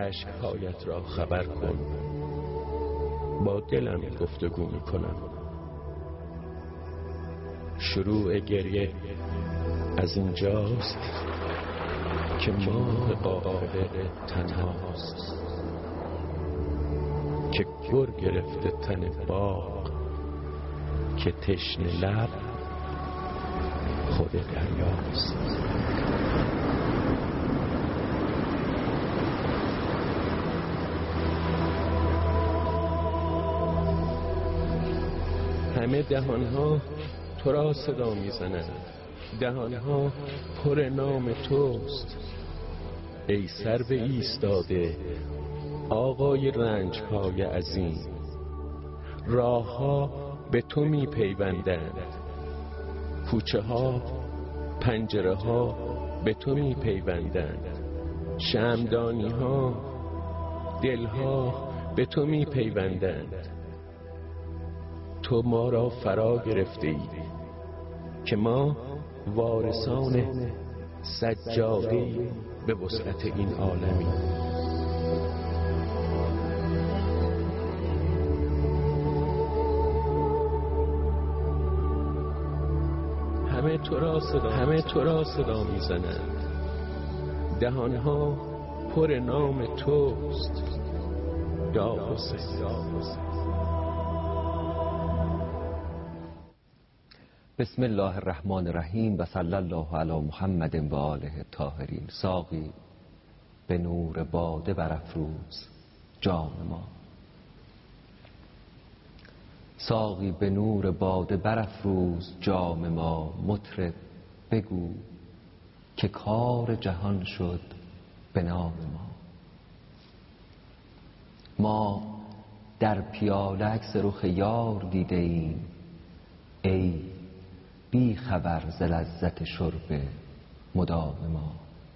اشک‌هایت را خبر کن، با دلم گفتگو می‌کنم. شروع گریه از اینجاست که ماه قاهره تنهاست، که گر گرفته تن باغ، که تشنه لب خود دریاست. همه دهانها تو را صدا میزنند، دهانها پر نام توست. ای سرو ایستاده آقای رنج‌های عظیم، راهها به تو میپیوندند، کوچه ها پنجره ها به تو میپیوندند، شمعدانی ها دل ها به تو میپیوندند. تو ما را فرا گرفته ای که ما وارثان سجاده به وسعت این عالمی. همه تو را صدا میزنند، دهانها پر نام توست. یا حسین. بسم الله الرحمن الرحیم و صلی الله علی محمد و آله الطاهرین. ساقی به نور باده برافروز جام ما، ساقی به نور باده برافروز جام ما. مطرب بگو که کار جهان شد به نام ما. ما در پیاله عکس رخ یار دیده ایم، ای بی خبر ز لذت شرب مدام ما.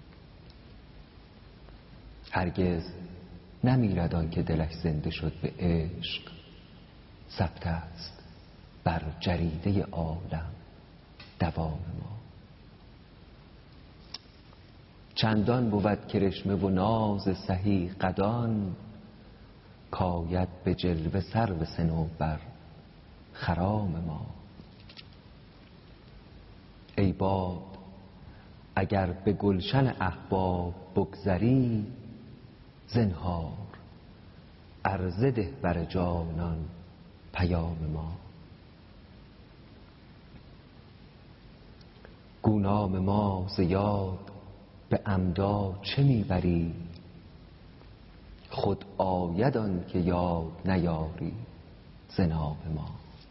هرگز نمیرد آن که دلش زنده شد به عشق، ثبت است بر جریده عالم دوام ما. چندان بود کرشمه و ناز سهی قدان، کاید به جلوه سرو صنوبر خرام ما. ای باد اگر به گلشن احباب بگذری، زنهار عرضه ده بر جانان پیام ما. گو نام ما ز یاد به عمدا چه میبری، خود آید آن که یاد نیاری ز نام ما.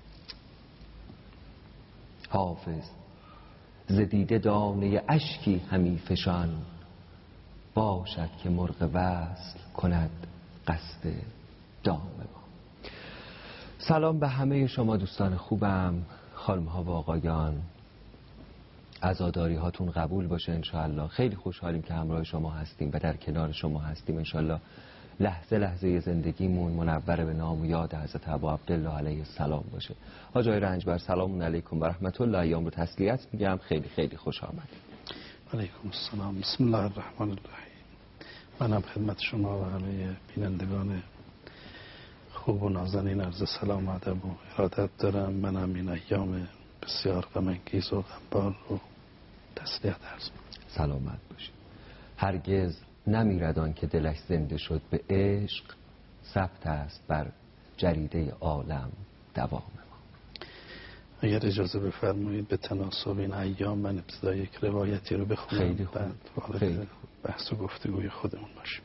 حافظ ز دیده دانه اشکی همی فشان، باشد که مرغ وصل کند قصد دام ما. سلام به همه شما دوستان خوبم، خانم ها و آقایان. عزاداری هاتون قبول باشه انشاءالله. خیلی خوشحالیم که همراه شما هستیم و در کنار شما هستیم. انشاءالله لحظه لحظه زندگیمون منور به نام و یاد حضرت ابا عبدالله علیه السلام باشه. حاج آقای رنجبر سلام علیکم و رحمت الله. ایام رو تسلیت میگم. خیلی خیلی خوش آمدید. علیکم السلام. بسم الله الرحمن الرحیم. منم خدمت شما و همه بینندگان خوب و نازنین عرض سلام و ادب و ارادت دارم. منم این ایام بسیار غم انگیز و غمبار رو تسلیت عرض می‌کنم. سلامت باشید. هرگز نمیرد آن که دلش زنده شد به عشق، ثبت است بر جریده عالم دوام ما. اگر اجازه بفرمایید به تناسب این ایام من ابتدا یک روایتی رو بخونم. خیلی خوب. بعد وارد بحث و گفتگوی خودمون باشیم.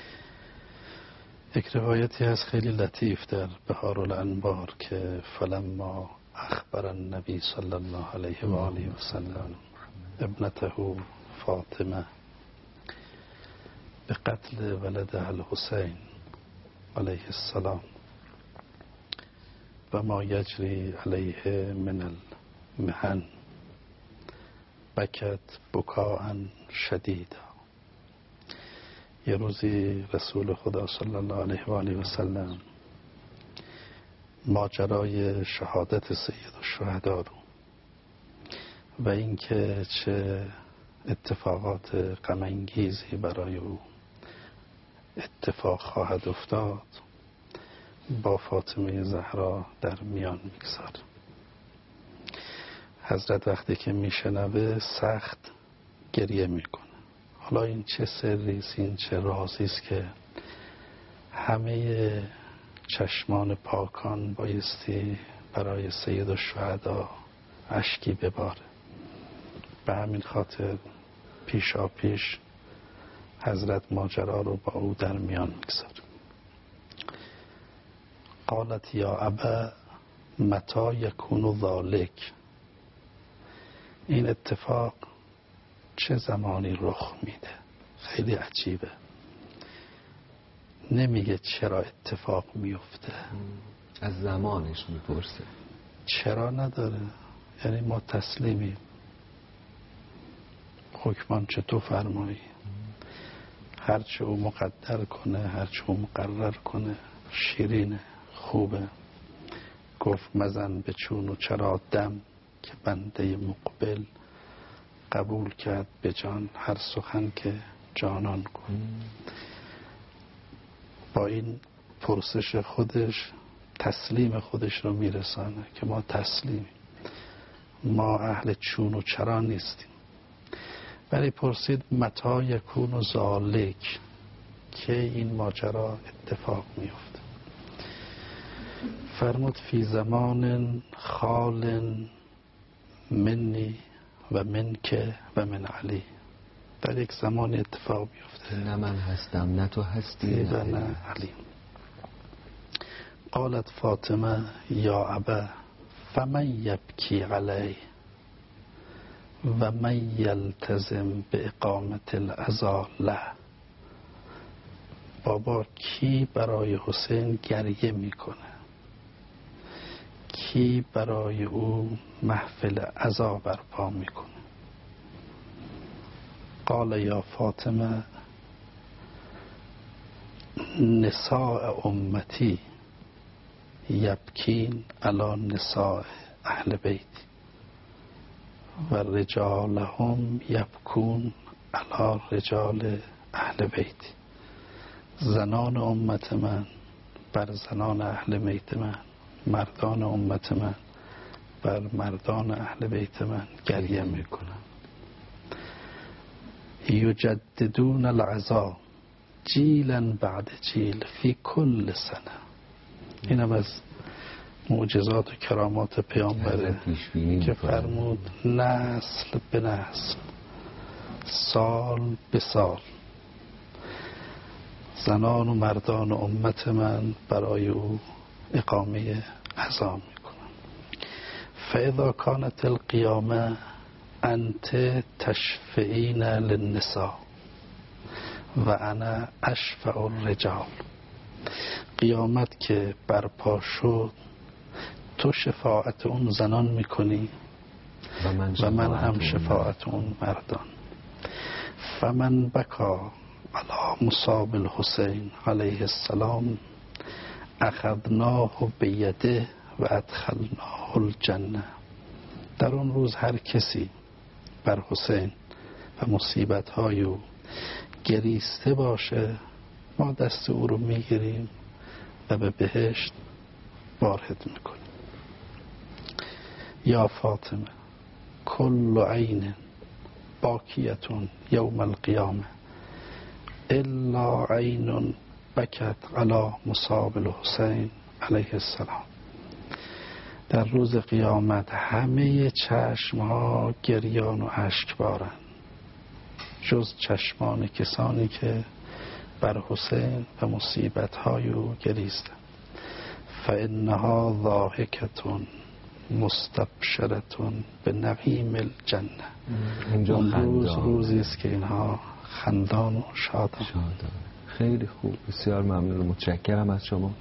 یک روایتی هست خیلی لطیف در بهار الانوار که فلما اخبر النبی صلی الله علیه و آله و سلم ابنته فاطمه به قتل ولده الحسین علیه السلام و ما یجری علیه من المحن، بکت بکاء شدیدا. یه روزی رسول خدا صلی الله علیه و آله و سلم ماجرای شهادت سید الشهدا رو و اینکه چه اتفاقات غم انگیزی برای او اتفاق خواهد افتاد با فاطمه زهرا در میان میگذاره. حضرت وقتی که میشنوه سخت گریه میکنه. حالا این چه سریست، این چه رازیست که همه چشمان پاکان بایستی برای سید الشهدا اشکی بباره. به همین خاطر پیشا پیش حضرت ماجرا رو با او در میان میگذاره. قالت یا ابا متی یکون ذالک، این اتفاق چه زمانی رخ میده؟ خیلی عجیبه. نمیگه چرا اتفاق میفته، از زمانش میپرسه. چرا نداره، یعنی ما تسلیمیم، حکمان چه تو فرمایی، هرچه او مقدر کنه، هرچه او مقرر کنه شیرینه، خوبه. گفت مزن به چون و چرا دم، که بنده مقبل قبول کرد به جان هر سخن که جانان کن. با این پرسش خودش تسلیم خودش رو میرسانه که ما تسلیمیم، ما اهل چون و چرا نیستیم. ولی پرسید متی یکون ذالک، که این ماجرا اتفاق میفته. فرمود فی زمان خال منی و منک و من علی، در یک زمانی اتفاق میفته، نه من هستم نه تو هستی و نه علی. قالت فاطمه یا ابا فمن یبکی علی و من یلتزم به اقامت العزا له. بابا کی برای حسین گریه میکنه، کی برای او محفل عزا برپا میکنه؟ قال یا فاطمه نساء امتی یبکین علی نساء اهل بیت و رجالهم یبکون علی رجال اهل بیت. زنان امت من بر زنان اهل بیت من، مردان امت من بر مردان اهل بیت من گریه میکنن. یجددون العزا جیلا بعد جیل فی کل سنه. اینم از معجزات و کرامات پیامبره که فرمود نسل به نسل، سال به سال زنان و مردان امت من برای او اقامه عزا میکنن. فاذا کانت القیامه انت تشفعین للنساء و انا اشفع الرجال. قیامت که برپا شد تو شفاعت اون زنان میکنی و من هم شفاعت اون مردان. فمن بکا علی مصاب الحسین علیه السلام اخذناه بیده و ادخلناه الجنه. در اون روز هر کسی بر حسین و مصیبت‌های او گریسته باشه ما دست او رو میگیریم و به بهشت وارد میکنیم. یا فاطمه کل عین باکیتون یوم القیامه الا عین بکت علی مصاب الحسین علیه السلام. در روز قیامت همه چشمها گریان و اشک بارن جز چشمان کسانی که بر حسین و مصیبت‌های او گریستند. فانها ضاحکتون مستبشرتون به نعیم الجنه. اون روز روزی است که اینها خندان و شادن. خیلی خوب، بسیار ممنون، متشکرم از شما.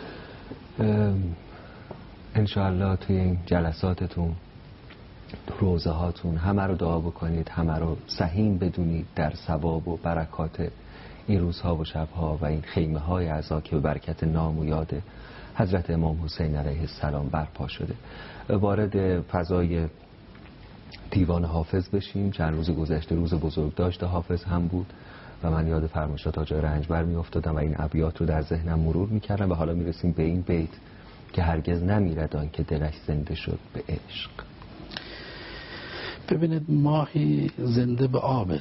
انشاءالله توی این جلساتتون، روزه هاتون همه رو دعا بکنید، همه رو سهیم بدونید در ثواب و برکات این روزها و شبها و این خیمه های عزا که به برکت نام و یاد حضرت امام حسین علیه السلام برپا شده. وارد فضای دیوان حافظ بشیم. چند روز گذشته روز بزرگداشت حافظ هم بود و من یاد فرمایشات حاج رنجبر میافتادم و این ابیات رو در ذهنم مرور میکردم و حالا میرسیم به این بیت که هرگز نمیرد آن که دلش زنده شد به عشق. ببینید ماهی زنده به آبه،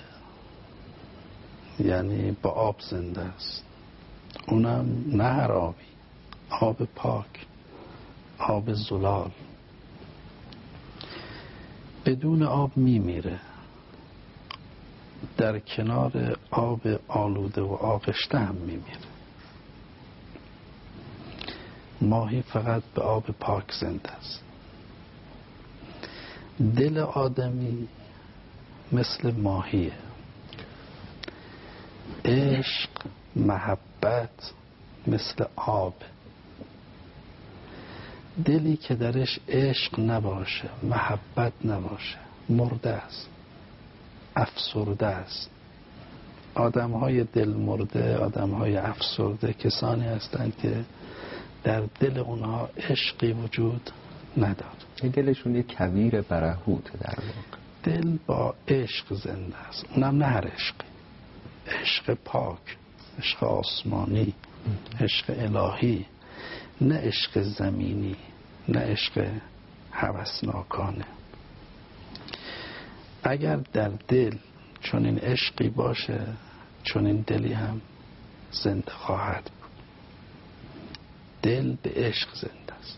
یعنی با آب زنده است، اونم نه هر آبی، آب پاک، آب زلال. بدون آب میمیره، در کنار آب آلوده و آغشته هم میمیره. ماهی فقط به آب پاک زنده است. دل آدمی مثل ماهیه. عشق، محبت مثل آب. دلی که درش عشق نباشه، محبت نباشه، مرده است، افسرده است. آدم‌های دل مرده، آدم‌های افسرده کسانی هستند که در دل اونها عشقی وجود نداره. دلشون یک کویر برهوت در واقع. دل با عشق زنده است، اونم نه هر عشقی، عشق پاک، عشق آسمانی، عشق الهی، نه عشق زمینی، نه عشق هوسناکانه. اگر در دل چون این عشقی باشه، چون این دلی هم زنده خواهد بود. دل به عشق زنده است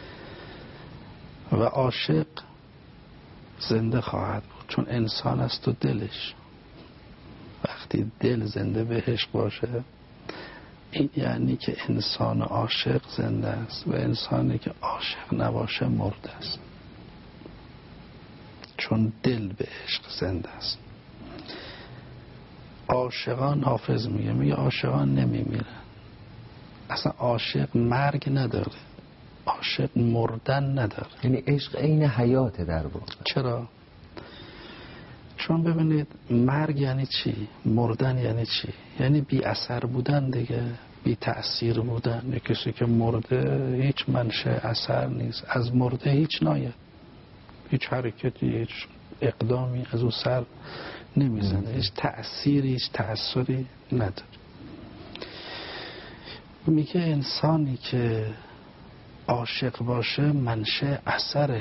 و عاشق زنده خواهد بود، چون انسان است و دلش. وقتی دل زنده به عشق باشه، این یعنی که انسان عاشق زنده است و انسانی که عاشق نباشه مرده است، چون دل به عشق زنده است. عاشقان، حافظ میگه عاشقان نمیمیرن. اصلا عاشق مرگ نداره، عاشق مردن نداره. یعنی عشق عین حیات در واقع. چرا؟ چون ببینید مرگ یعنی چی؟ مردن یعنی چی؟ یعنی بی اثر بودن دیگه، بی تأثیر بودن. یک کسی که مرده هیچ منشأ اثر نیست، از مرده هیچ ناید، هیچ حرکتی، هیچ اقدامی از او سر نمیزنه، هیچ تأثیری، هیچ تأثیری نداره. میگه انسانی که عاشق باشه منشأ اثره،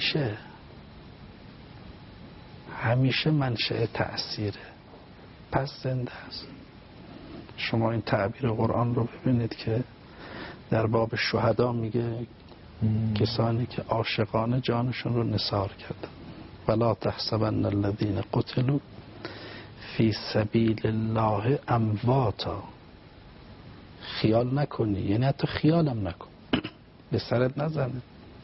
همیشه منشأ تأثیره، پس زنده است. شما این تعبیر قرآن رو ببینید که در باب شهدا میگه کسانی که عاشقانه جانشون رو نثار کردن. ولا تحسبن الذين قتلوا فی سبیل الله امواتا. خیال نکنی، یعنی حتی خیالم نکن، به سرت نزنه.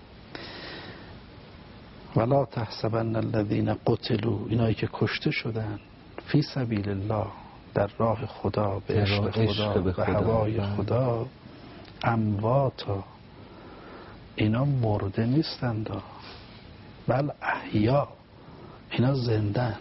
ولا تحسبن الذين قتلوا، اینایی که کشته شدن، فی سبیل الله، در راه خدا، به عشق خدا، به هوای خدا، امواتا، اینا مرده نیستند، بل احیا، اینا زندن.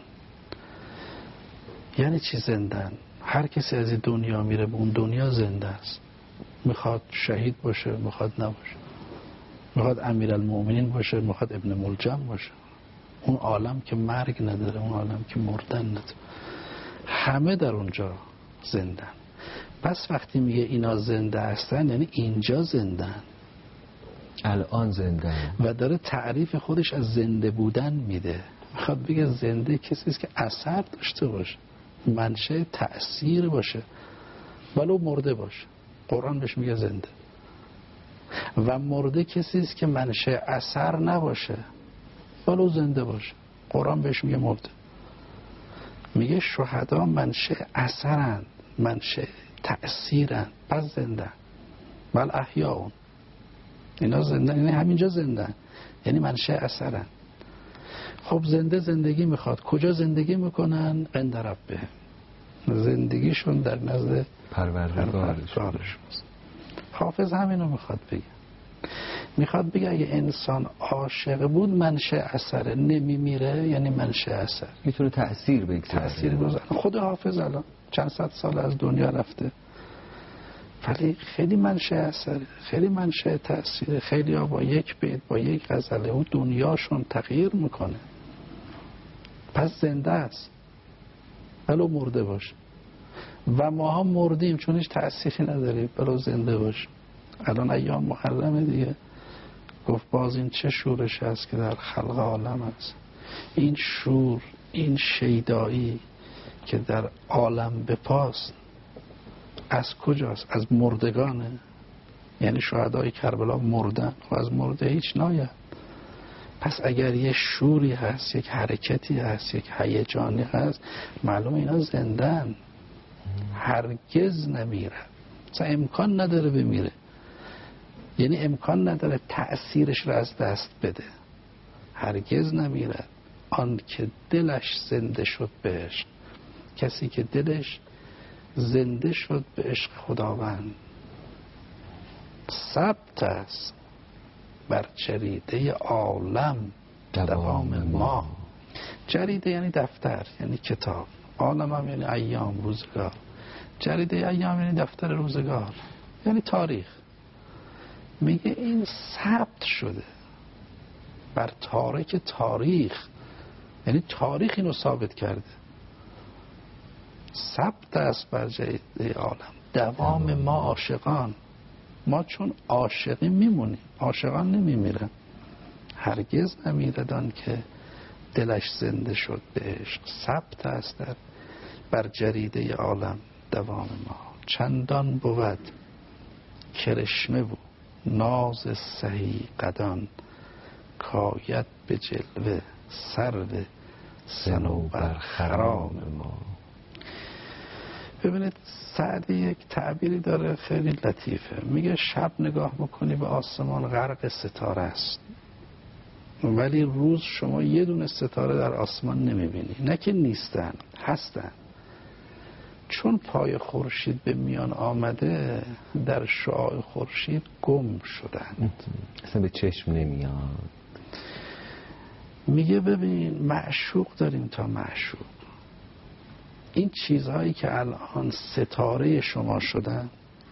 یعنی چی زندن؟ هر کسی از این دنیا میره به اون دنیا زنده است. میخواد شهید باشه، میخواد نباشه، میخواد امیرالمؤمنین باشه، میخواد ابن ملجم باشه. اون عالم که مرگ نداره، اون عالم که مردن نداره، همه در اونجا زندن. پس وقتی میگه اینا زنده هستن، یعنی اینجا زندن، الان زنده، و داره تعریف خودش از زنده بودن میده. میخواد بگه زنده کسی است که اثر داشته باشه، منشأ تأثیر باشه، ولو مرده باشه. قرآن بهش میگه زنده. و مرده کسی است که منشأ اثر نباشه، ولو زنده باشه. قرآن بهش میگه مرده. میگه شهدا منشأ اثرند، منشأ تأثیرند، پس زنده. بل احیاون، اینا زنده، یعنی همینجا زنده، یعنی منشأ اثرند. خب زندگی میخواد، کجا زندگی میکنن؟ عند ربه، زندگیشون در نزد پروردگارشون. حافظ همینو میخواد بگه. میخواد بگه اگه انسان عاشق بود منشأ اثره، نمیمیره، یعنی منشأ اثر، میتونه تأثیر بگذاره. خود حافظ الان چند صد سال از دنیا رفته، ولی خیلی منشأ اثره، خیلی منشأ تأثیره. خیلی ها با یک بیت، با یک غزله اون دنیاشون تغییر میکنه. پس زنده است ولو مرده باشه. و ماها مردیم چون هیچ تأثیری نداریم، برو زنده باش. الان ایام محرمه دیگه، گفت باز این چه شورش هست که در خلق عالم هست. این شور، این شیدایی که در عالم بپاست از کجاست؟ از مردگانه. یعنی شهدای کربلا مردن و از مرده هیچ ناید. پس اگر یه شوری هست، یک حرکتی هست، یک هیجانی هست، معلومه اینا زندن، هرگز نمیره، اصلا امکان نداره بمیره. یعنی امکان نداره تأثیرش رو از دست بده. هرگز نمیره. آن که دلش زنده شد به عشق، کسی که دلش زنده شد به عشق خداوند، ثبت است بر جریده عالم دوام ما. جریده یعنی دفتر، یعنی کتاب. عالم هم یعنی ایام، روزگار. جریده ایام یعنی دفتر روزگار، یعنی تاریخ. میگه این ثبت شده بر تارک تاریخ، یعنی تاریخ اینو ثابت کرده. ثبت است بر جریده عالم دوام ما عاشقان. ما چون عاشقی میمونیم، عاشقان نمیمیرن. هرگز نمیردان که دلش زنده شد به عشق. ثبت است بر جریده عالم دوام ما. چندان بود کرشمه بود ناز سهی قدان، کاید به جلوه سرو صنوبر خرام ما. ببینید سعدی یک تعبیری داره خیلی لطیفه. میگه شب نگاه بکنی به آسمان غرق ستاره است، ولی روز شما یه دونه ستاره در آسمان نمیبینی. نه که نیستن، هستن. چون پای خورشید به میان آمده در شعاع خورشید گم شدن، اصلا به چشم نمیاد. میگه ببین معشوق داریم تا معشوق. این چیزهایی که الان ستاره شما شدن،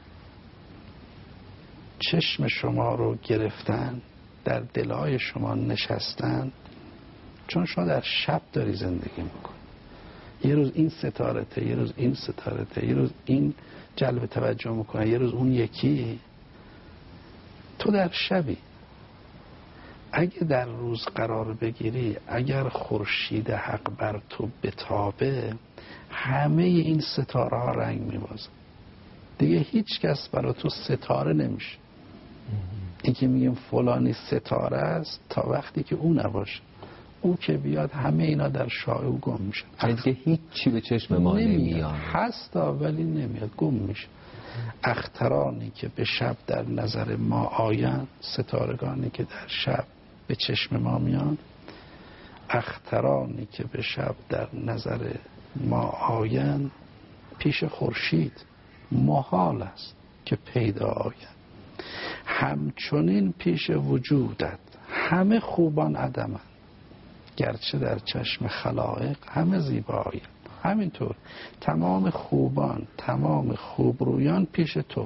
چشم شما رو گرفتن، در دلهای شما نشستن، چون شما در شب داری زندگی میکنی. یه روز این ستارته، یه روز این ستارته، یه روز این جلب توجه میکنه، یه روز اون یکی. تو در شبی. اگه در روز قرار بگیری، اگر خورشید حق بر تو بتابه، همه این ستاره ها رنگ میبازه دیگه. هیچ کس برای تو ستاره نمیشه. این که میگیم فلانی ستاره است تا وقتی که او نباشه. او که بیاد همه اینا در شعاع او گم میشه. دیگه هیچی به چشم ما نمیاد. هستا ولی نمیاد، گم میشه. اخترانی که به شب در نظر ما آیند، ستارگانی که در شب به چشم ما میان، اخترانی که به شب در نظر ما آیند، پیش خورشید محال است که پیدا آیند. همچنین پیش وجودت همه خوبان عدمند، گرچه در چشم خلائق همه زیبایند. همینطور تمام خوبان، تمام خوبرویان پیش تو.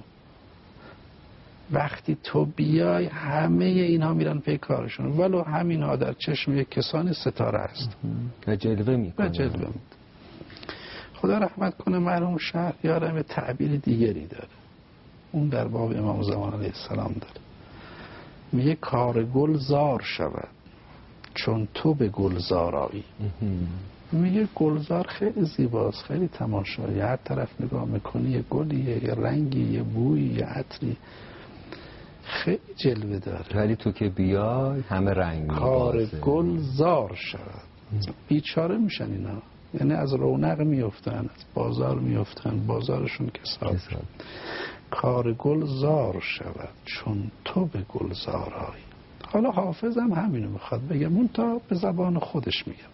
وقتی تو بیای همه اینها میرن پی کارشون، ولو همین ها در چشم یک کسانی ستاره است و جلوه میکنه. خدا رحمت کنه مرحوم شهریارم تعبیر دیگری داره. اون در باب امام زمان علیه السلام داره. میگه کار گل زار شود چون تو به گلزار آیی. میگه گلزار خیلی زیباست، خیلی تماشایی. هر طرف نگاه میکنی یه گلیه، یه رنگی، یه بویی، یه عطری، خیلی جلوه داره. ولی تو که بیای همه رنگ میبازه. کار گل زار شود. بیچاره میشن اینا، یعنی از رونق میفتن، از بازار میفتن، بازارشون کساد. کار گل زار شود چون تو به گلزار آیی. حالا حافظ هم همینو میخواد بگه، منتها به زبان خودش میگه.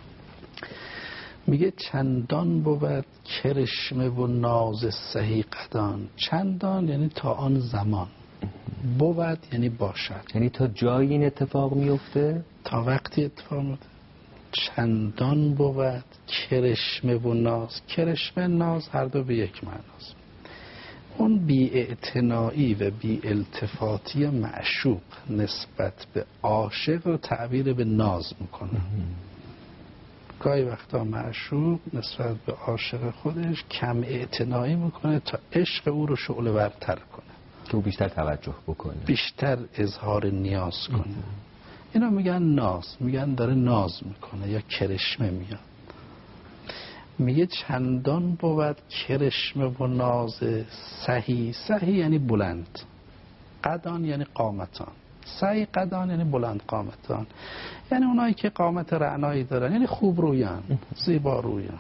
میگه چندان بود کرشمه و ناز سهی قدان. چندان یعنی تا آن زمان، بود یعنی باشد، یعنی تا جایی این اتفاق میفته، تا وقتی اتفاق میفته. چندان بود کرشمه و ناز. کرشمه ناز هر دو به یک معناست. اون بی‌اعتنایی و بی‌التفاتی معشوق نسبت به عاشق رو تعبیر به ناز میکنه. گاهی وقتا معشوق نسبت به عاشق خودش کم اعتنایی میکنه تا عشق او رو شعله ورتر کنه، که او بیشتر توجه بکنه، بیشتر اظهار نیاز کنه. اینا میگن ناز، میگن داره ناز میکنه یا کرشمه میاد. میگه چندان بود کرشمه و ناز سهی. سهی یعنی بلند، قدان یعنی قامتان. سهی قدان یعنی بلند قامتان، یعنی اونایی که قامت رعنایی دارن، یعنی خوب رویان، زیبا رویان.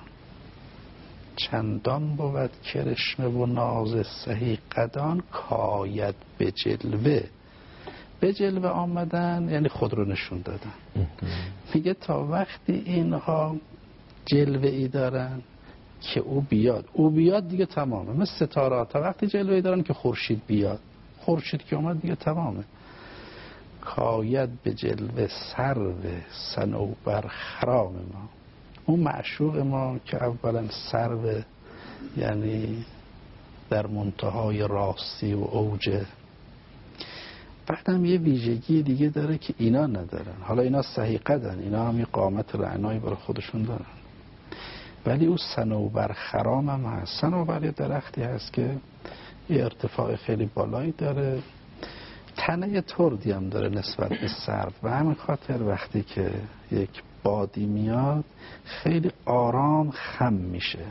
چندان بود کرشمه و ناز سهی قدان کاید به جلوه. به جلوه آمدن یعنی خود رو نشون دادن. میگه تا وقتی اینها جلوه ای دارن که او بیاد دیگه تمامه. مثل ستاره تا وقتی جلوه ای دارن که خورشید بیاد، خورشید که اومد دیگه تمامه. کاید به جلوه سرو صنوبر خرام ما. اون معشوق ما که اولا سرو یعنی در منتهای راستی و اوجه، بعدم یه ویژگی دیگه داره که اینا ندارن. حالا اینا صحیح قدن، اینا هم یه قامت رعنایی برای خودشون دارن، ولی او صنوبر خرام هم هست. صنوبر یه درختی هست که یه ارتفاع خیلی بالایی داره، تنه تردی هم داره نسبت به سرد، و همین خاطر وقتی که یک بادی میاد خیلی آرام خم میشه،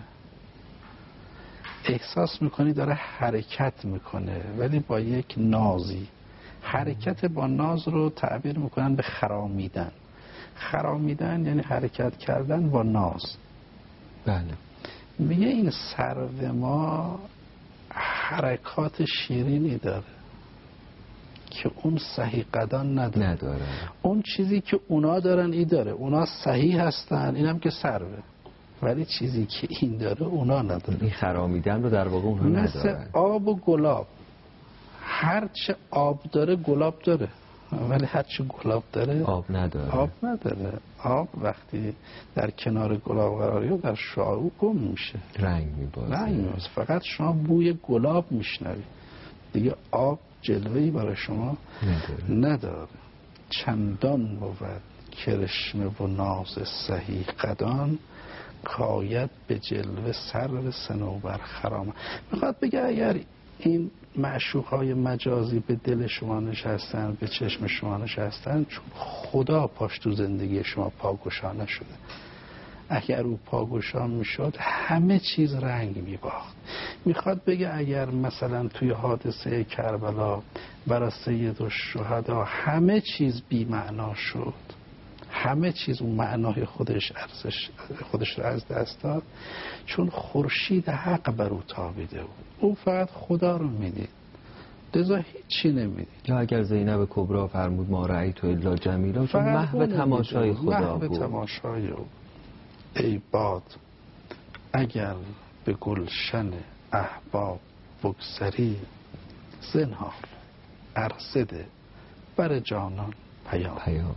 احساس میکنی داره حرکت میکنه ولی با یک نازی. حرکت با ناز رو تعبیر میکنن به خرامیدن. خرامیدن یعنی حرکت کردن با ناز. بله. میگه این سرو ما حرکات شیرینی داره که اون صحیح قدان نداره. اون چیزی که اونا دارن ای داره. اونا صحیح هستن، اینم که سروه، ولی چیزی که این داره اونا نداره. این خرامیدن رو در واقع اونها نداره. مثل آب و گلاب، هرچه آب داره گلاب داره، ولی هرچه گلاب داره آب نداره. آب وقتی در کنار گلاب قرار گرفت در شعاع او گم میشه، رنگ میبازه. فقط شما بوی گلاب میشنوید، دیگه آب جلوه‌ای برای شما نداره. چندان بود کرشمه و ناز صحیح قدان کاید به جلوه سرو صنوبر خرام. میخواد بگه اگر این معشوقهای مجازی به دل شما نشستن، به چشم شما نشستن، چون خدا پاش تو زندگی شما پاگشا نشده. اگر او پاگشا میشد همه چیز رنگ میباخت. میخواد بگه اگر مثلا توی حادثه کربلا برای سید الشهدا همه چیز بی معنا شد، همه چیز اون معنای خودش رو از دست داد، چون خورشید حق بر او تابیده بود. او فقط خدا رو میدید، لذا هیچی نمیدید. یا اگر زینب کبرا فرمود ما رأیت الا جمیلا، چون محو تماشای خدا بود. محو تماشای او. ای باد اگر به گلشن احباب بگذری، زنهار عرصه ده بر جانان پیام.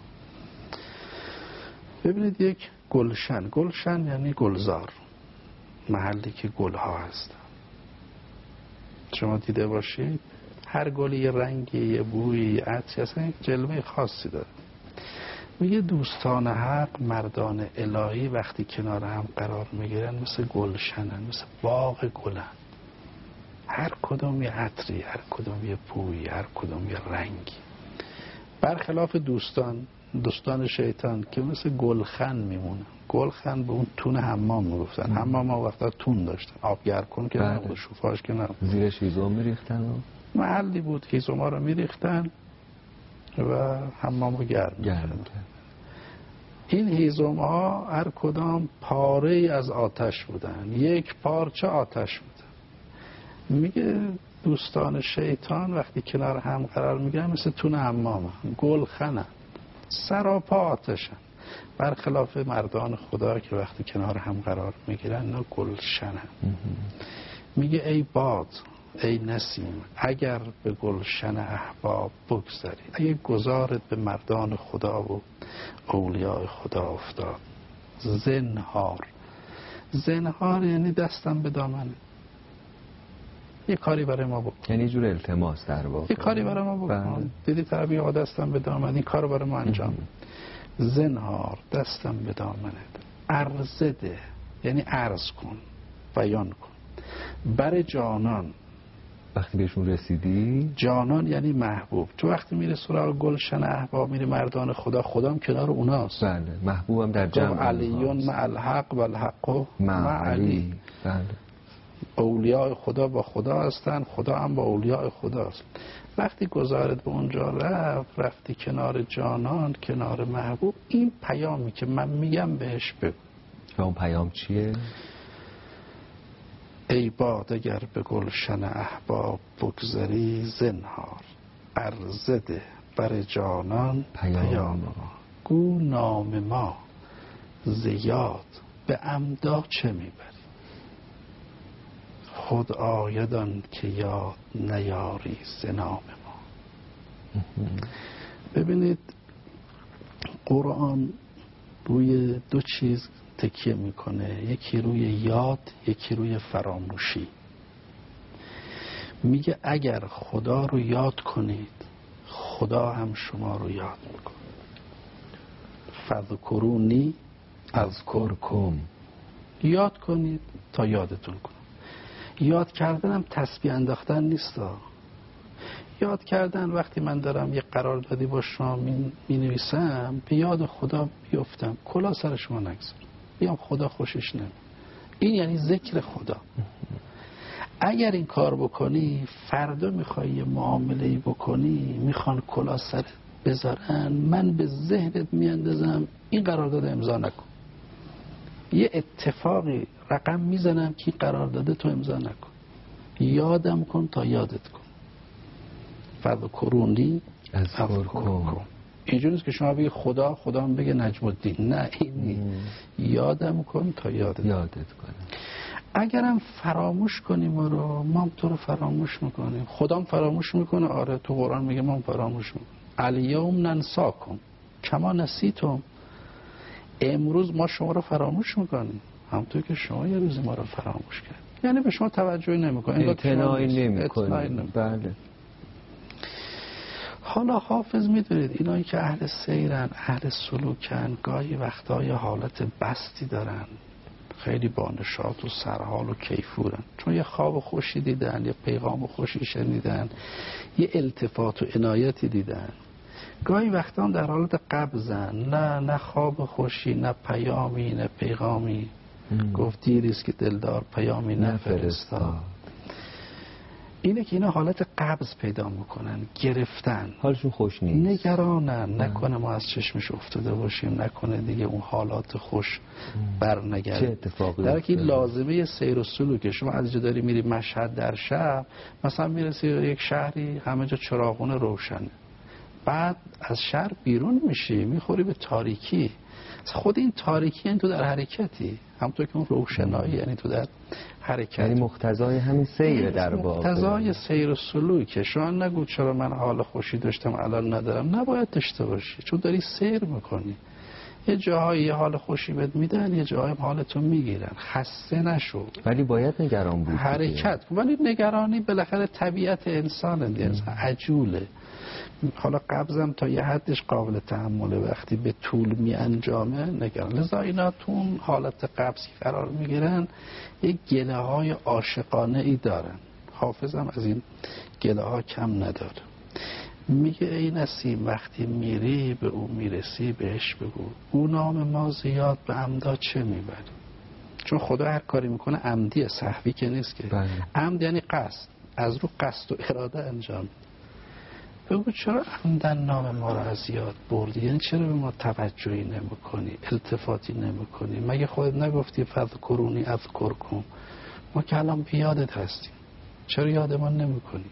ببینید یک گلشن یعنی گلزار، محلی که گلها هستن. شما دیده باشید هر گلی یه رنگی، یه بویی، یه عطری، اصلا یک جلوه خاصی داره. میگه دوستان حق، مردان الهی وقتی کنار هم قرار میگیرن مثل گلشنن، مثل باغ گلن. هر کدوم یه عطری، هر کدوم یه بویی، هر کدوم یه رنگی. برخلاف دوستان شیطان که مثل گلخن میمونن. گلخن به اون تون حمام میگفتن. حمام ها وقتا تون داشتن، آبگر کن که نبود، شوفاژ که نبود، زیرش هیزم میریختن و محلی بود هیزم ها رو میریختن و حمام رو گرم میکردن. این هیزم ها هر کدام پاره ای از آتش بودن، یک پارچه آتش بودن. میگه دوستان شیطان وقتی کنار هم قرار میگیرن مثل تون حمام، گلخنن، سراپا آتشن. برخلاف مردان خدا که وقتی کنار هم قرار میگیرن نه گلشنن. میگه ای باد، ای نسیم، اگر به گلشن احباب بگذری، اگه گذارت به مردان خدا و اولیاء خدا افتاد، زنهار یعنی دستم به دامنه، یه کاری برای ما بکن. یعنی جور التماس در واقع، یه کاری برای ما بکن. دیدی طرف یه دستم به دامن، این کار برای ما انجام. زنهار دستم به دامنت. عرضه ده یعنی عرض کن، بیان کن. بر جانان، وقتی بهشون رسیدی، جانان یعنی محبوب. تو وقتی میری سراغ گلشن احباب، میری مردان خدا، خدام کنار اوناست. بله، محبوبم در جمع علیون مع الحق و الحق مع علی. بله. اولیاء خدا با خدا هستن، خدا هم با اولیاء خداست. وقتی گذارت به اونجا رفتی کنار جانان، کنار محبوب، این پیامی که من میگم بهش بگو. و اون پیام چیه؟ ای باد اگر به گلشن احباب بگذری، زنهار عرضه ده بر جانان پیام ما. گو نام ما زیاد به عمدا چه میبری، خود آیدان که یاد نیاری ز نام ما. ببینید قرآن روی دو چیز تکیه میکنه، یکی روی یاد، یکی روی فراموشی. میگه اگر خدا رو یاد کنید، خدا هم شما رو یاد میکنه. فذکرونی اذکرکم. یاد کنید تا یادتون کنم. یاد کردنم تسبیح انداختن نیستا. یاد کردن وقتی من دارم یک قراردادی با شما می نویسم، به یاد خدا بیفتم، کلا سر شما نگذارم، بیام خدا خوشش نمید. این یعنی ذکر خدا. اگر این کار بکنی، فردا میخوای یه معامله‌ای بکنی، میخوان کلا سر بذارن، من به ذهنت میاندازم این قرارداد امضا نکن. یه اتفاقی رقم میزنم که قرارداد تو امضا نکن. یادم کن تا یادت کن. فذکرونی اذکرکم. اینجوری نیست که شما بگی خدا، خدا هم بگه نجم الدین. نه، این یادم کن تا یادت کنم. اگرم فراموش کنیم ما رو، ما تو رو فراموش میکنیم. خدا هم فراموش میکنه. آره، تو قرآن میگه ما هم فراموش میکنیم. الیوم ننساکم کما نسیتم. امروز ما شما رو فراموش میکنیم همونطور که شما یه روزی ما رو فراموش کرد. یعنی به شما توجهی نمیکنیم، اعتنایی نمیکنیم. بله. حالا حافظ میدونید اینایی که اهل سیرن، اهل سلوکن، گاهی وقتا یه حالت بستی دارن، خیلی با نشاط و سرحال و کیفورن، چون یه خواب خوشی دیدن، یه پیغام خوشی شنیدن، یه التفات و عنایتی دیدن. گاهی وقتا هم در حالت قبضن، نه خواب خوشی، نه پیامی، نه پیغامی. گفت دیریست که دلدار پیامی نفرستاد. اینه که اینا حالت قبض پیدا میکنن، گرفتن، حالشون خوش نیست، نگرانن، نکنه ما از چشمش افتاده باشیم، نکنه دیگه اون حالات خوش بر نگرد. چه اتفاقی در که این لازمه سیر و سلوکه. شما از جا داری میری مشهد در شب، مثلا میرسی یک شهری همه جا چراغون روشنه، بعد از شهر بیرون میشی، میخوری به تاریکی. خود این تاریکی یعنی تو در حرکتی، همونطور که اون روشنایی یعنی تو در حرکت. یعنی مقتضای همین سیر در واقع، مقتضای سیر و سلوکه. شما نگو چرا من حال خوشی داشتم الان ندارم. نباید داشته باشی، چون داری سیر میکنی. یه جاهایی یه حال خوشی بهت میدن، یه جاهایی حالتو میگیرن. خسته نشو، ولی باید نگران بود. حرکت، ولی نگرانی بالاخره طبیعت انسانه دیگه، عجوله. حالا قبضم تا یه حدش قابل تحمله، وقتی به طول می انجامه نگران. لذا اینا تو اون حالت قبضی قرار میگیرن، یه گله های عاشقانه ای دارن. حافظم از این گله ها کم نداره. میگه ای نسیم وقتی میری به اون میرسی، بهش بگو او نام ما زیاد به عمدا چه میبری. چون خدا هر کاری میکنه عمدیه، سهوی که نیست که. عمد یعنی قصد، از رو قصد و اراده انجام. بگو چرا عمدن نام ما را از یاد بردی، یعنی چرا به ما توجهی نمیکنی، التفاتی نمیکنی. مگه خودت نگفتی فذکرونی اذکرکم؟ ما که الان بیادت هستیم، چرا یادمان نمیکنی؟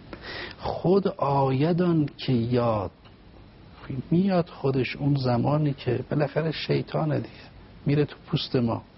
خود آیدان که یاد میاد خودش اون زمانی که بالاخره شیطانه دیگه میره تو پوست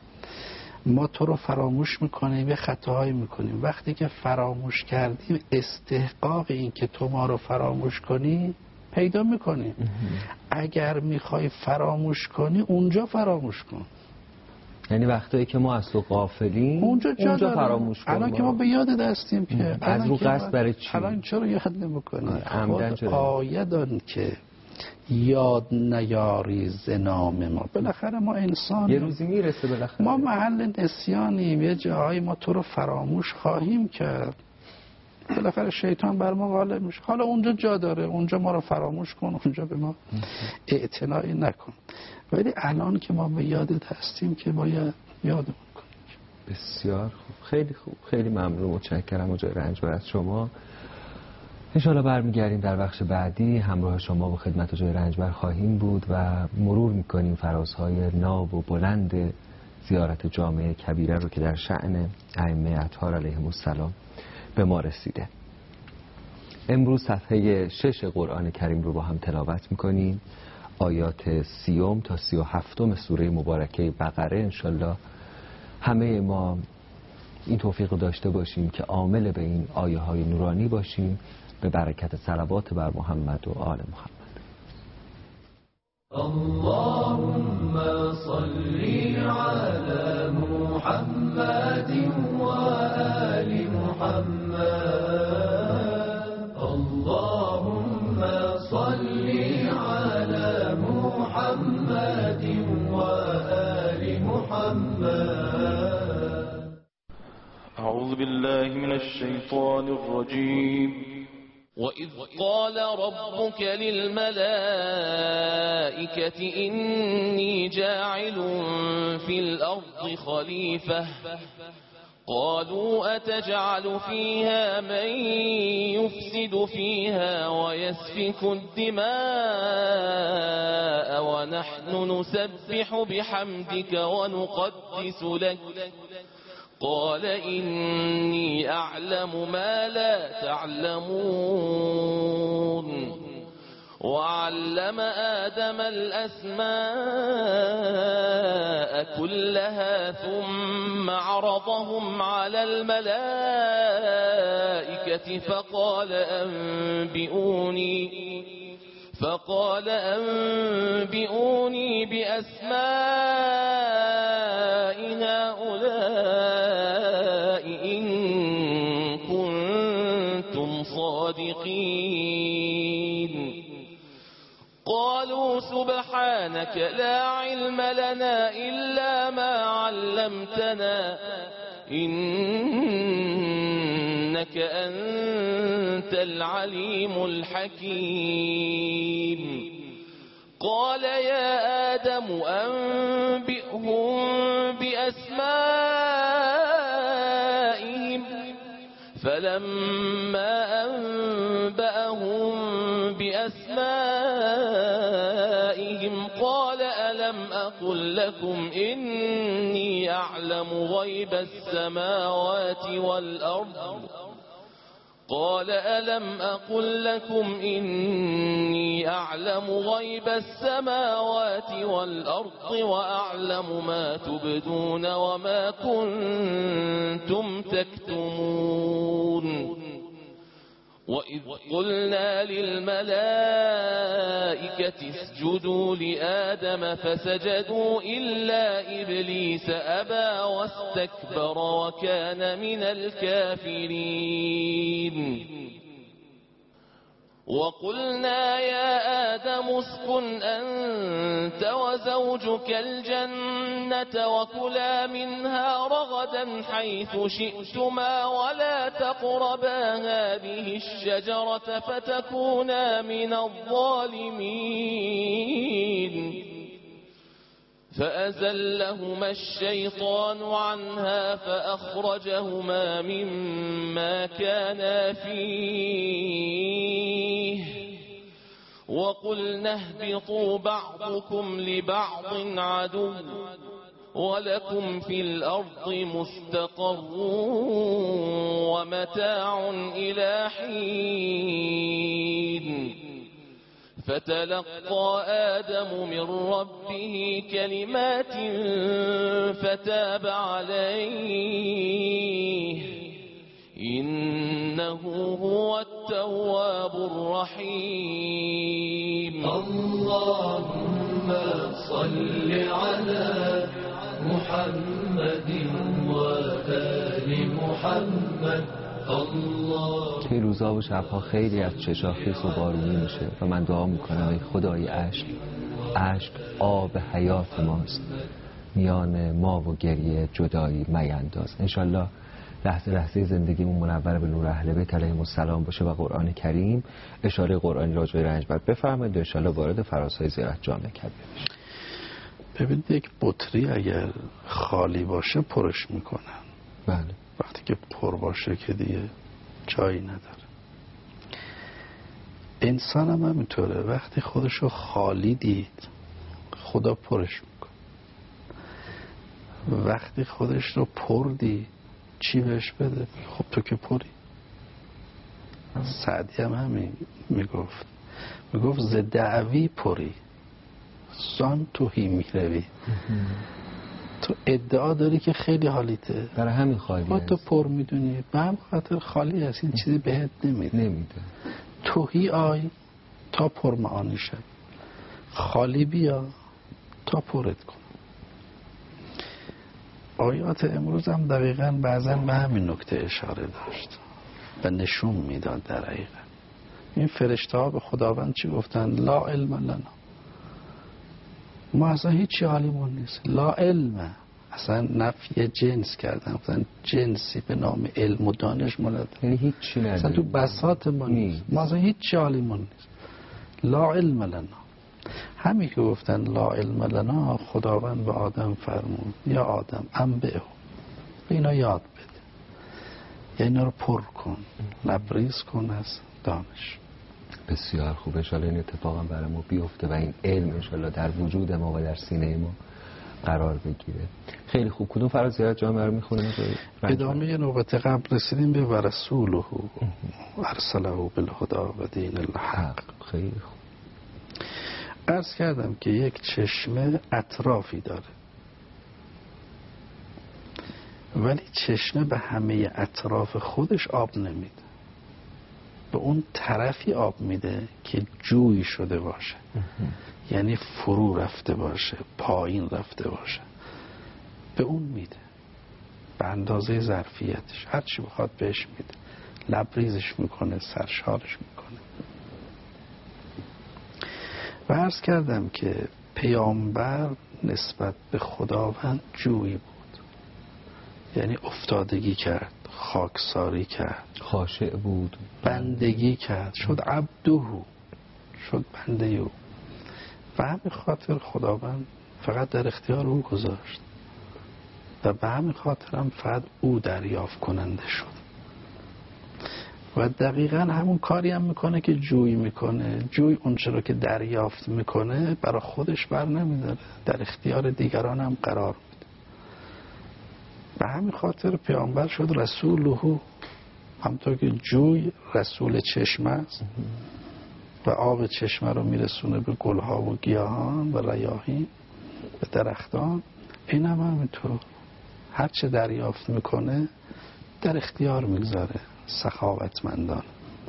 ما تو رو فراموش میکنیم، یه خطاهایی میکنیم. وقتی که فراموش کردیم، استحقاق این که تو ما رو فراموش کنی پیدا میکنیم. اگر میخوای فراموش کنی، اونجا فراموش کن. یعنی وقتایی که ما از تو غافلیم اونجا فراموش کن. الان که ما به یاد دستیم که از رو قصد برای چی؟ الان چرا یاد نمیکنی؟ خود آیدان که یاد نیاری ز نام ما. بالاخره ما انسان، یه روزی میرسه بالاخره ما محل نسیانیم، یه جایی ما تو رو فراموش خواهیم کرد، بالاخره شیطان بر ما غالب میشه. حالا اونجا جا داره، اونجا ما رو فراموش کن، اونجا به ما اعتنایی نکن، ولی الان که ما به یادت هستیم که باید یادمون کنیم. بسیار خوب، خیلی خوب، خیلی ممنون، متشکرم آقای رنجبر از شما. انشاءالله برمیگردیم در بخش بعدی، همراه شما با خدمت آقای رنجبر خواهیم بود و مرور میکنیم فرازهای ناب و بلند زیارت جامع کبیره رو که در شأن ائمه اطهار علیهم السلام به ما رسیده. امروز صفحه 6 قرآن کریم رو با هم تلاوت میکنیم، آیات 30 تا 37 سوره مبارکه بقره. انشالله همه ما این توفیق رو داشته باشیم که عامل به این آیه های نورانی باشیم، به برکت صلوات بر محمد و آل محمد. اللهم صل على محمد و آل محمد. اللهم صل على محمد و آل محمد. أعوذ بالله من الشيطان الرجيم. وإذ قال ربك للملائكة إني جاعل في الأرض خليفة قالوا أتجعل فيها من يفسد فيها ويسفك الدماء ونحن نسبح بحمدك ونقدس لك قال إني أعلم ما لا تعلمون. وعلم آدم الأسماء كلها ثم عرضهم على الملائكة فقال أنبئوني بأسماء هؤلاء إن كنتم صادقين. قالوا سبحانك لا علم لنا إلا ما علمتنا إنك أنت العليم الحكيم. قال يا آدم أنبئهم بأسمائهم فلما أنبأهم بأسمائهم قال ألم أقل لكم إني أعلم غيب السماوات والأرض قال ألم أقل لكم إني أعلم غيب السماوات والأرض وأعلم ما تبدون وما كنتم تكتمون. وإذ قلنا للملائكة اسجدوا لآدم فسجدوا إلا إبليس أبى واستكبر وكان من الكافرين. وقلنا يا آدم اسكن أنت وزوجك الجنة وكلا منها رغدا حيث شئتما ولا تقربا هذه الشجرة فتكونا من الظالمين. فأزلهما الشيطان عنها فأخرجهما مما كانا فيه وقلنا اهبطوا بعضكم لبعض عدو ولكم في الأرض مستقر ومتاع إلى حين. فتلقى آدم من ربه كلمات فتاب عليه إنه هو التواب الرحيم. اللهم صل على محمد وآل محمد. که این روزها و شبها خیلی از چشا خیس و بارونی میشه و من دعا میکنم ای خدای عشق آب حیات ماست، میان ما و گریه جدایی مینداز. انشالله لحظه لحظه زندگیمون منور به نور اهل بیت علیهم السلام باشه و قرآن کریم اشاره قرآنی راجع به رنج بعد بفرمایید. انشالله وارد فراسای زیارت جامع کبیر بشه. ببینید یک بطری اگر خالی باشه پرش میکنن، بله. وقتی که پر باشه که دیگه جایی نداره. انسان هم همینطوره، وقتی خودشو خالی دید خدا پرش میکنه، وقتی خودش رو پر دید چی بهش بده؟ خب تو که پری. سعدی هم همین میگفت ز دعوی پری زان توهی میروی. تو ادعا داری که خیلی حالیته، برای همین خالی با تو پر میدونی، به هم خاطر خالی هست، این چیزی بهت نمیده. توهی آی تا پر معانی شد، خالی بیا تا پرت کن. آیات امروز هم دقیقاً بعضاً به همین نکته اشاره داشت و نشون میداد. در حقیقت این فرشته ها به خداوند چی گفتن؟ لا علم لنا، ما اصلا هیچی حالیمون نیست. لا علم، اصلا نفی جنس کردن، اصلا جنسی به نام علم و دانش ما نداره، یعنی هیچی نداره، اصلا تو بساط ما نیست. ما اصلا هیچی حالیمون نیست. لا علم لنا. همین که گفتن لا علم لنا، خداوند به آدم فرمود یا آدم انبئه، به اینا یاد بده، یا اینا رو پر کن، لبریز کن از دانش. بسیار خوب. انشالله این اتفاقا برای ما بیفته و این علم انشالله در وجود ما و در سینه ما قرار بگیره. خیلی خوب. کدوم فراز زیارت جامعه رو میخونیم؟ ادامه نوبت قبل رسیدیم به و رسوله ارسله بالهدی و دین الحق. خیلی خوب. عرض کردم که یک چشمه اطرافی داره، ولی چشمه به همه اطراف خودش آب نمیده، به اون طرفی آب میده که جوی شده باشه، یعنی فرو رفته باشه، پایین رفته باشه، به اون میده به اندازه ظرفیتش، هر چی بخواد بهش میده، لبریزش میکنه، سرشارش میکنه. و عرض کردم که پیامبر نسبت به خداوند جویی بود، یعنی افتادگی کرد، خاکساری کرد، خاشع بود، بندگی کرد، شد عبده، شد بنده او. و همین خاطر خداوند فقط در اختیار او گذاشت و به همین خاطر هم فقط او دریافت کننده شد. و دقیقا همون کاری هم میکنه که جوی میکنه. جوی اون چرا که دریافت میکنه برای خودش بر نمیداره، در اختیار دیگران هم قرار میده. به همین خاطر پیامبر شد رسوله، همطور که جوی رسول چشمه است و آب چشمه رو میرسونه به گلها و گیاهان و ریاحین و درختان، این هم همینطور هرچه دریافت میکنه در اختیار میگذاره سخاوتمندان.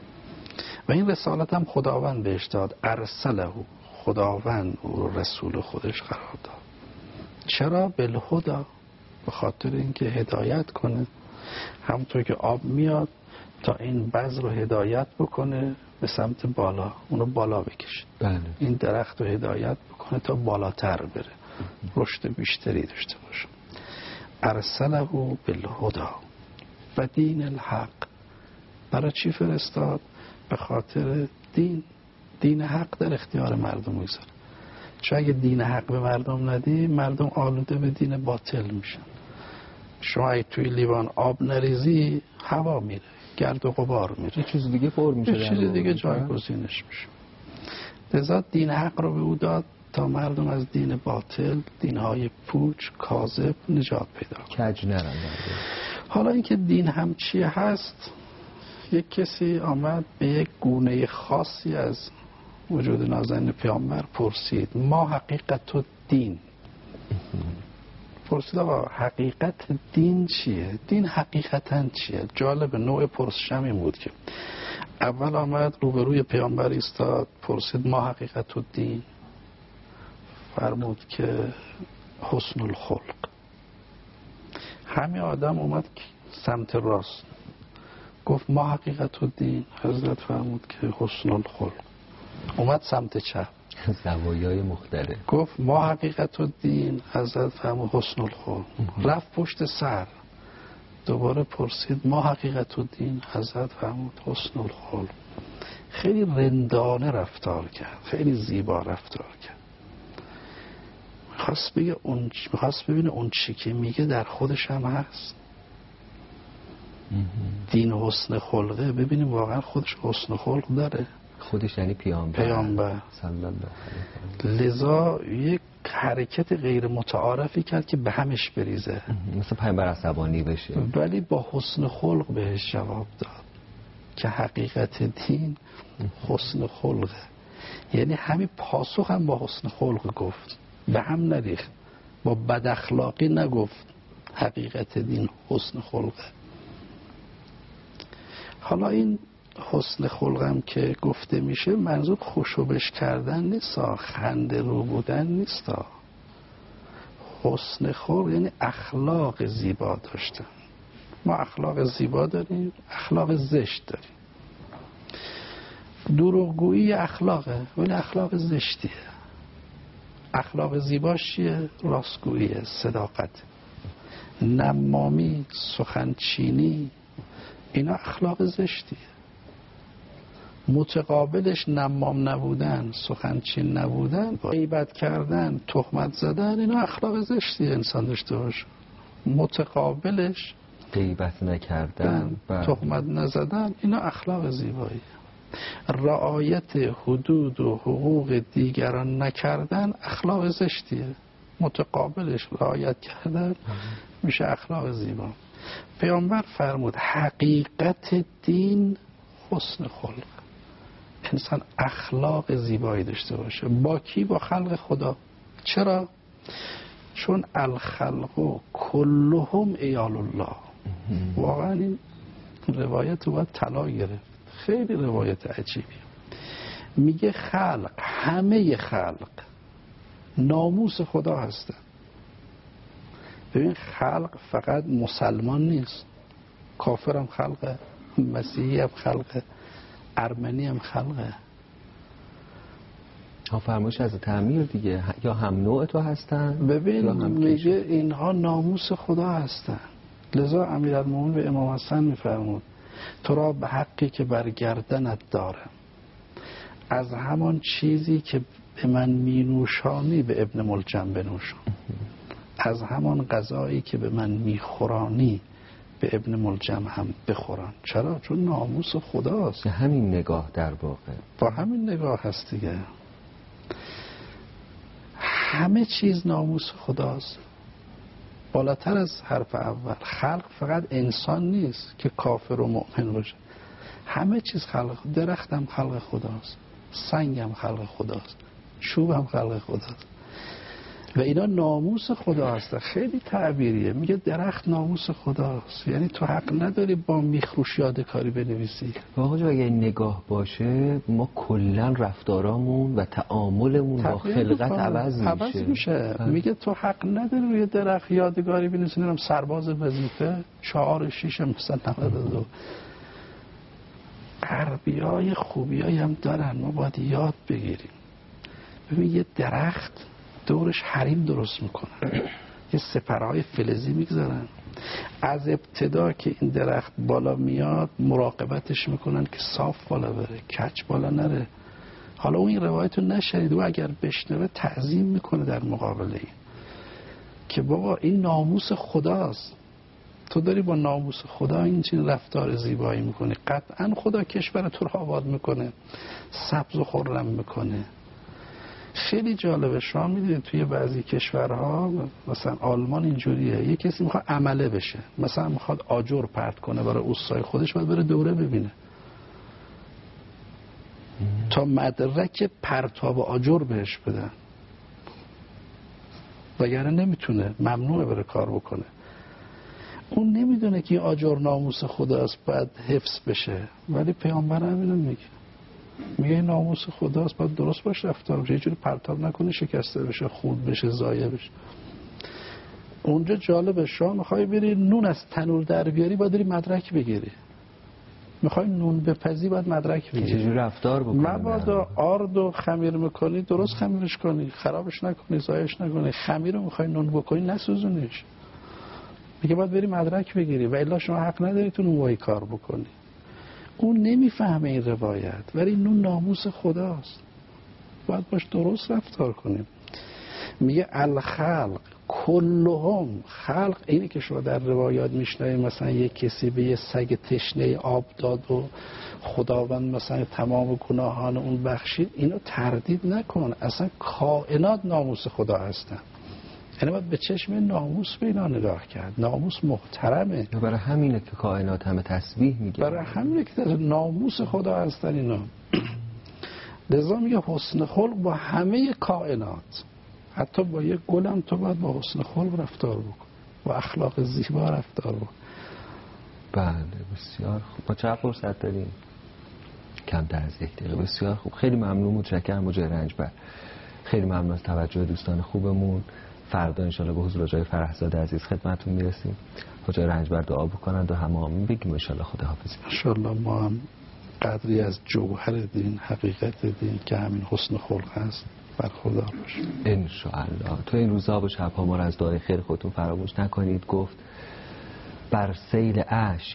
و این رسالت هم خداوند بهش داد، ارسله، خداوند او رو رسول خودش قرار داد. چرا؟ بالهدی، به خاطر اینکه هدایت کنه، همونطور که آب میاد تا این بذر رو هدایت بکنه به سمت بالا، اونو بالا بکشه. بله. این درخت رو هدایت بکنه تا بالاتر بره، رشد بیشتری داشته باشه. ارسله بالهدی و دین الحق. برای چی فرستاد؟ به خاطر دین حق در اختیار مردم میذاره. چون اگه دین حق به مردم ندی، مردم آلوده به دین باطل میشن. شما اگه توی لیوان آب نریزی هوا میره، گرد و غبار میره، یه چیز دیگه پر میشه، یه چیز دیگه جایگزینش میشه. لذا دین حق رو به او داد تا مردم از دین باطل، دینهای پوچ کاذب نجات پیدا کنن، کج نرن. حالا اینکه دین هم چی هست، یک کسی آمد به یک گونه خاصی از وجود نازنین پیامبر پرسید، ما حقیقت و دین. پرسید آقا حقیقت دین چیه؟ دین حقیقتا چیه؟ جالب نوع پرسشم این بود که اول آمد روبروی پیامبر ایستاد، پرسید ما حقیقت و دین، فرمود که حسن الخلق. همین آدم اومد سمت راست، گفت ما حقیقت الدین، حضرت فرمود که حسن الخلق. اومد سمت چپ، زوایای مختلف. گفت ما حقیقت الدین، حضرت فرمود حسن الخلق. رفت پشت سر، دوباره پرسید ما حقیقت الدین، حضرت فرمود حسن الخلق. خیلی رندانه رفتار کرد، خیلی زیبا رفتار کرد. میخواست ببینه اون چی که میگه در خودش هم هست. دین حسن خلقه، ببینیم واقعا خودش حسن خلق داره. خودش یعنی پیامبر صلی الله علیه. لذا یک حرکت غیر متعارفی کرد که به همش بریزه، مثل پیامبر عصبانی بشه، ولی با حسن خلق بهش جواب داد که حقیقت دین حسن خلقه. یعنی همین پاسخ هم با حسن خلق گفت، به هم نریخت، با بد اخلاقی نگفت حقیقت دین حسن خلقه. حالا این حسن خلقم که گفته میشه منظور خوشوبش کردن نیست، خنده رو بودن نیست. حسن خلق یعنی اخلاق زیبا داشتن. ما اخلاق زیبا داریم، اخلاق زشت داریم. دروغگویی اخلاقه ولی اخلاق زشتیه. اخلاق زیباش چیه؟ راستگوییه، صداقت. نمامی، سخنچینی، اینا اخلاق زشتیه. متقابلش نمام نبودن، سخنچین نبودن، غیبت کردن، تهمت زدن، اینا اخلاق زشتیه انسان داشته باشه. متقابلش غیبت نکردن، تهمت نزدن، اینا اخلاق زیبایی. رعایت حدود و حقوق دیگران نکردن اخلاق زشتیه. متقابلش رعایت کردن میشه اخلاق زیبا. پیامبر فرمود حقیقت دین حسن خلق. انسان اخلاق زیبایی داشته باشه. با کی؟ با خلق خدا. چرا؟ چون الخلق کلهم عیال الله. واقعا این روایت رو باید طلا گرفت. خیلی روایت عجیبی. میگه خلق، همه خلق ناموس خدا هستن. ببین خلق فقط مسلمان نیست، کافر هم خلقه، مسیحی هم خلقه، ارمنی هم خلقه. فرمایش از تعمیر دیگه، یا هم نوع تو هستن. ببین میگه اینها ناموس خدا هستن. لذا امیرالمومنین به امام حسن میفرمود تو را به حقی که بر گردنت دارم، از همان چیزی که به من مینوشانی به ابن ملجم بنوشان، از همان غذایی که به من میخورانی به ابن ملجم هم بخوران. چرا؟ چون ناموس خداست. همین نگاه در واقع با همین نگاه هست دیگه. همه چیز ناموس خداست. بالاتر از حرف اول، خلق فقط انسان نیست که کافر و مؤمن باشه. همه چیز خلق، درخت هم خلق خداست، سنگ هم خلق خداست، چوب هم خلق خداست و اینا ناموس خدا هست. خیلی تعبیریه. میگه درخت ناموس خداست، یعنی تو حق نداری با میخروش یادکاری بنویسی. واقعا اگه این نگاه باشه ما کلا رفتارامون و تعاملمون با خلقت عوض میشه. میگه تو حق نداری روی درخت یادگاری بنویسی. نمیدونم سرباز وظیفه 4/6 مثلا 92. غربیای خوبیایی هم دارن، ما باید یاد بگیریم. ببین یه درخت دورش حریم درست میکنن، یه سپرهای فلزی میگذارن، از ابتدا که این درخت بالا میاد مراقبتش میکنن که صاف بالا بره، کج بالا نره. حالا اون این روایت رو نشنید و اگر بشنوه تعظیم میکنه در مقابل این که بابا این ناموس خداست، تو داری با ناموس خدا این چنین رفتار زیبایی میکنی. قطعا خدا کشور تو رو آباد میکنه، سبز و خرم میکنه. خیلی جالبه. شما میدونید توی بعضی کشورها مثلا آلمان اینجوریه، یه کسی میخواد عمله بشه، مثلا میخواد آجر پرت کنه برای اوستای خودش، باید بره دوره ببینه تا مدرک پرتاب آجر بهش بدن، وگرنه نمیتونه، ممنوعه بره کار بکنه. اون نمیدونه که این آجر ناموس خداست، باید حفظ بشه. ولی پیامبر همینو میگه ناموس خداست، باید درست باشه رفتار بشه، یه جوری پرتاب نکنه شکسته بشه، خورد بشه، ضایع بشه. اونجا جالبه، شما میخوای بری نون از تنور در بیاری باید بری مدرک بگیری. میخوای نون بپزی باید مدرک بگیری. چجوری رفتار بکنی؟ مبادا آرد و خمیر میکنی درست خمیرش کنی، خرابش نکنی، ضایعش نکنی. خمیر رو میخوای نون بکنی نسوزونیش. میگه باید بری مدرک بگیری و الا شما حق نداری تو نونوایی کار بکنی. اون نمیفهمه این روایت، ولی نون ناموس خداست، باید باش درست رفتار کنیم. میگه الخلق کلهم، خلق اینی که شما در روایات میشنوید مثلا یک کسی به یه سگ تشنه آب داد و خداوند مثلا تمام گناهان اون بخشید، اینو تردید نکن، اصلا کائنات ناموس خدا هستن. یعنی باید به چشم ناموس به اینا نگاه کرد. ناموس محترمه. برای همینه که کائنات همه تسبیح میگه، برای همینه که ناموس خدا هستن اینا. لذا میگه حسن خلق با همه کائنات، حتی با یک گلم تو باید با حسن خلق رفتار بکن، با اخلاق زیبا رفتار بکن. بله بسیار خوب. ما چه فرصت داریم؟ کمتر از 1 دقیقه. بسیار خوب، خیلی ممنون، متشکرم مجری رنجبر. خیلی ممنون از توجه دوستان خوبمون. فردا انشالله به حضور حاجی فرحزاده عزیز خدمتتون میرسیم. حاجی رنجبر دعا بکنند و همه آمین بگیم انشالله. خداحافظ. انشالله ما هم قدری از جوهر دین، حقیقت دین که همین حسن خلق هست برخوردار باشیم انشالله. تو این روزا و شبها ما را از دعای خیر خودتون فراموش نکنید. گفت بر سیل اشک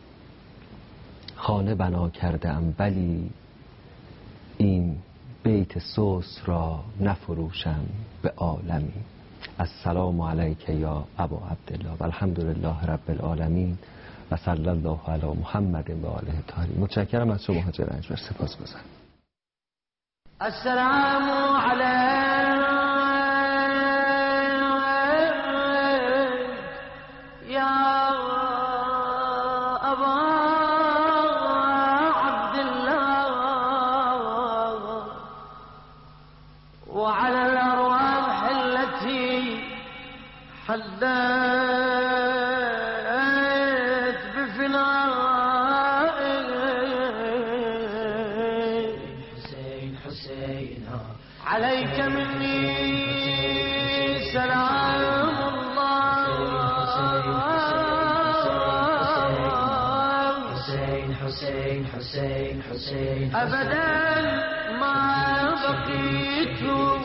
خانه بنا کردم، ولی این بیت سوس را نفروشم به عالمی. السلام علیک یا ابا عبدالله و الحمدلله رب العالمین و صلی الله علی محمد و آله الطاهرین. متشکرم از شما حاجی رنجبر. سپاسگزارم. السلام علیک یا ابا عبدالله وعلى الأرواح التي حلت عليك مني سلام الله. حسين حسين حسين حسين أبدا ما بقيت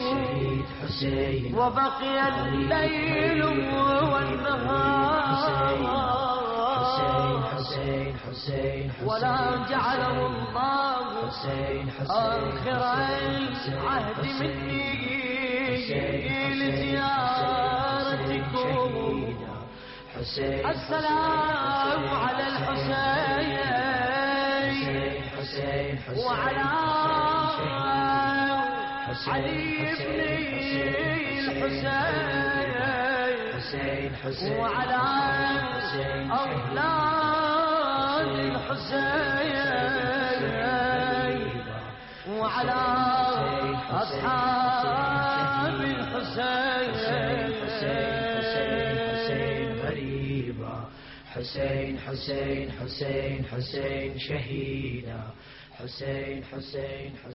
وبقي الليل والنهار ولا جعله الله آخر العهد مني لزيارتكم. السلام على الحسين وعلى علي بن الحسين وعلى أولاد الحسين وعلى أصحاب الحسين. غريبا حسين حسين حسين حسين شهيدا حسين حسين